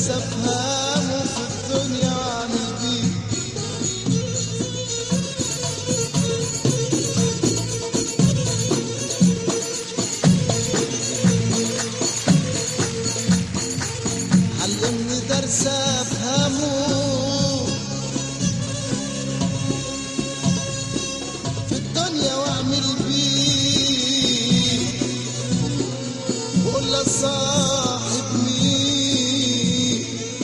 درس افهمه في الدنيا واعمل بيه. علمني درس افهمه في الدنيا واعمل بيه. وقول للصاحب مين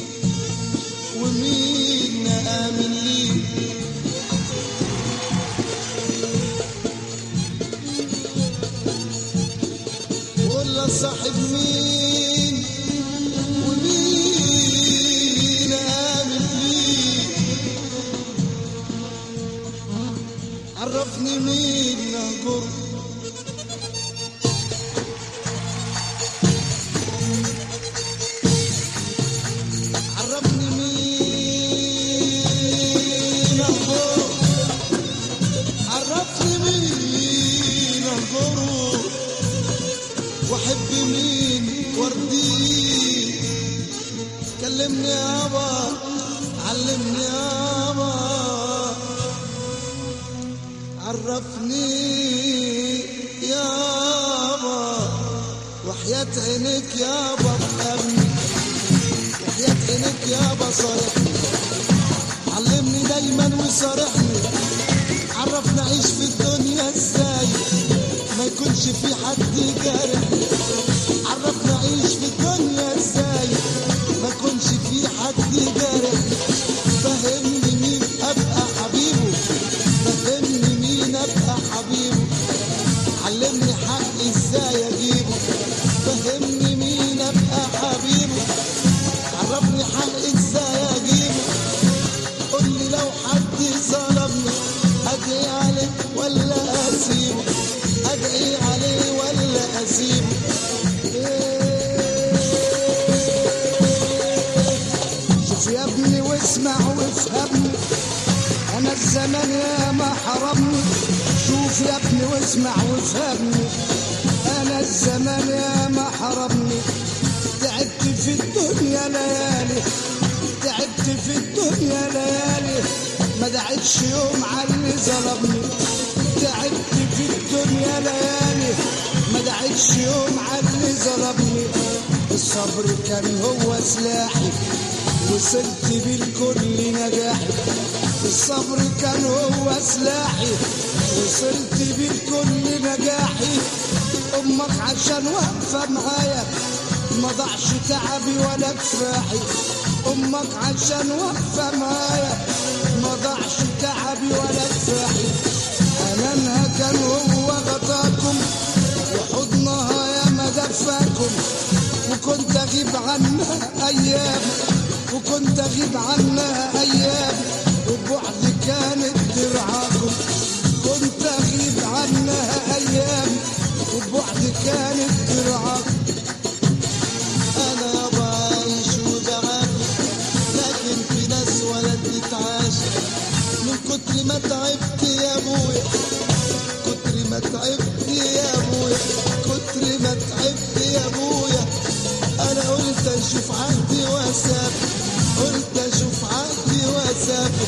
ومين آمن ليه. وقول للصاحب مين ومين آمن ليه. عرفني مين نهجر واحب مين وردي. كلمني يابا علمني يابا عرفني يابا وحياة عينك يابا افهمني. وحياة عينك يابا صارحني. علمني دايما وصارحني. عرفني اعيش في الدنيا ازاي ما يكونش في حد جارحني. عرفنا عيش في الدنيا ازاي ما يكونش في حد جارحني. فهمني مين ابقى حبيبه. فهمني مين ابقى حبيبه. علمني حقي ازاي اجيبه. فهمني مين ابقى حبيبه. عرفني حقي ازاي اجيبه. قولي لو حد ظلمني ادعي عليه ولا اسيبه. ادعي عليه ولا اسيبه. شوف يا ابني واسمع وافهمني. انا الزمان يا ما حرمني. شوف يا ابني واسمع وافهمني. انا الزمان يا ما حرمني. تعبت في الدنيا ليالي. تعبت في الدنيا ليالي ما دعتش يوم على اللي ظلمني. تعبت في الدنيا ليالي ما دعتش يوم على اللي ظلمني. الصبر كان هو سلاحي وصلت بالكل نجاحي. الصبر كان هو سلاحي وصلت بالكل نجاحي. امك عشان واقفه معايا ما ضاعش تعبي ولا كفاحي. امك عشان واقفه معايا ما ضاعش تعبي ولا كفاحي. حنانها كان هو غطاكم وحضنها يا ما دفاكم. وكنت اغيب عنها ايام وكنت اغيب عنها ايام وبعد كانت ترعاكم. كنت اغيب عنها ايام وبعد كانت ترعاكم. انا يابا عايش وبعافي لكن في ناس ولا تتعاش. من كتر ما تعبت يا ابويا. كتر ما تعبت يا ابويا. كتر ما تعبت يا ابويا. انا قلت اشوف عهدي واسافر. قلت اشوف عهدي واسافر.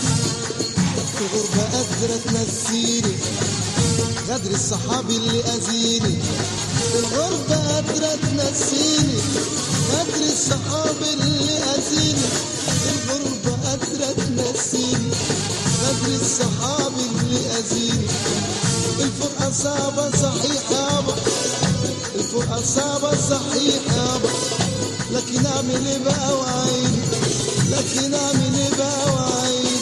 الغربة قادرة تنسيني غدر الصحاب اللي اذيني. الغربة قادرة تنسيني غدر الصحاب اللي اذيني. الغربة قادرة تنسيني غدر الصحاب اللي اذيني. الفرقة صعبة صحيح يابا. الفرقة صعبة صحيح يابا. لكن اعمل ايه بقى وعيني. لكن اعمل ايه بقى وعيني.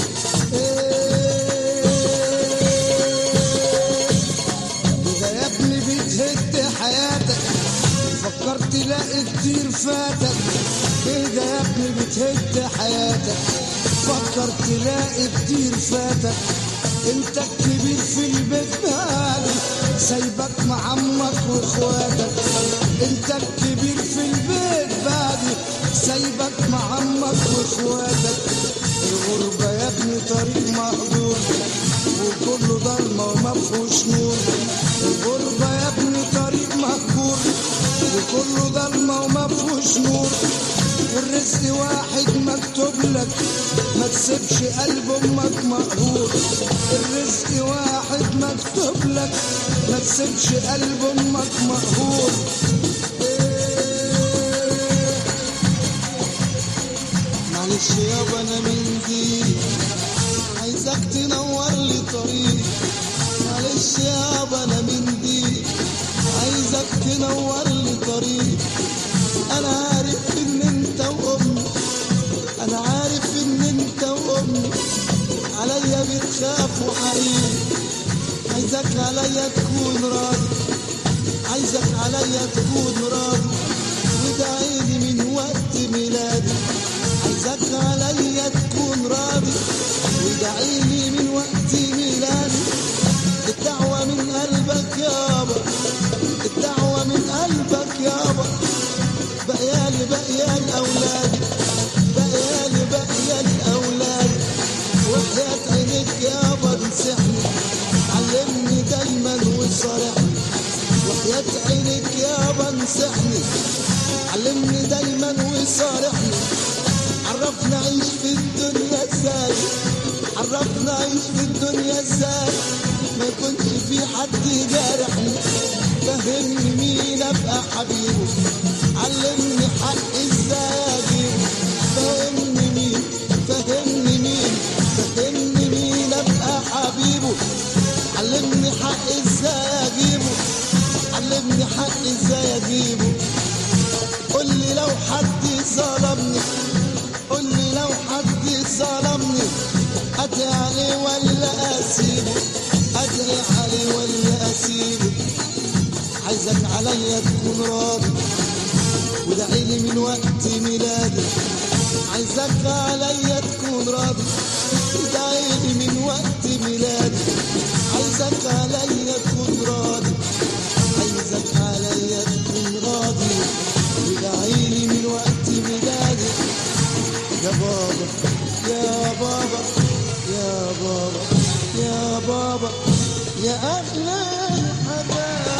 كده يا ابني بتهد حياتك. فكرت لاقي كتير فاتك. كده يا ابني بتهد حياتك. فكرت لاقي كتير فاتك. انت الكبير في البيت بالي سايبك مع عمك واخواتك. انت الكبير في البيت بالي سايبك مع عمك واخواتك. الغربة يا ابني طريق مهجور وكله ضلمة وما فيهوش نور. الغربة يا ابني طريق مهجور وكله ضلمة وما فيهوش نور. الرزق واحد مكتوب لك، ما تسيبش قلب امك مقهور. الرزق واحد مكتوب لك، ما تسيبش قلب امك مقهور. معلش يابا انا من دي، عايزك تنور لي طريق. معلش يابا انا من دي، عايزك تنور لي طريق. انا عارف ان انت وامي، انا عارف ان انت وامي عليا بتخافوا حقيقي. عايزك عليا تكون راضي، عايزك عليا تكون راضي، وادعيلي من وقت ميلادي. عايزك عليا تكون راضي، وادعيلي من وقت ميلادي. الدعوة من قلبك يابا، الدعوة من قلبك يابا. بقيالي بقيال أولادي، بقيالي بقيال أولادي. وحياة عينيك يابا انصحني، علمني دايما وصارحني. وحياة عينيك يابا انصحني، علمني دايما وصارحني. عرفنا عيش في الدنيا ازاي، عرفنا عيش في الدنيا ازاي، ما يكونش في حد يجارحني. فهمني مين ابقى حبيبه، علمني حق ازاي اجيبه. فهمني مين، فهمني مين، فهمني مين ابقى حبيبه. علمني حق ازاي اجيبه، علمني حق ازاي اجيبه. قولي لو حد ظلمني، قولي لو حد ظلمني، ادعي عليه ولا اسيبه، ادعي عليه ولا اسيبه. عايزك عليا تكون راضي، وادعيلي من وقت ميلادي. عايزك عليا تكون راضي، وادعيلي من وقت ميلادي. عايزك عليا تكون راضي، عايزك عليا تكون راضي، وادعيلي من وقت ميلادي. يا بابا يا بابا يا بابا يا بابا يا أغلى الحبايب.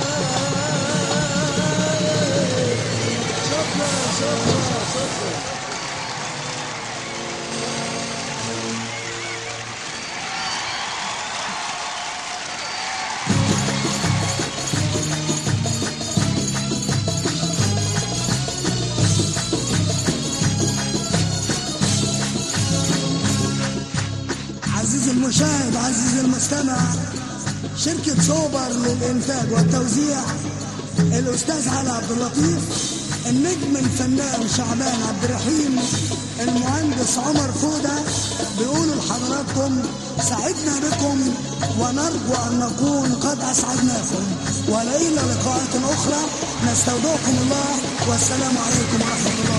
شكرا شكرا شكرا. عزيزي المشاهد، عزيزي المستمع، شركة سوبر للإنتاج والتوزيع، الأستاذ علي عبد اللطيف، النجم الفنان شعبان عبد الرحيم، المهندس عمر فودة، بيقولوا لحضراتكم سعدنا بكم ونرجو أن نكون قد أسعدناكم، وإلى لقاءات أخرى نستودعكم الله، والسلام عليكم ورحمة الله.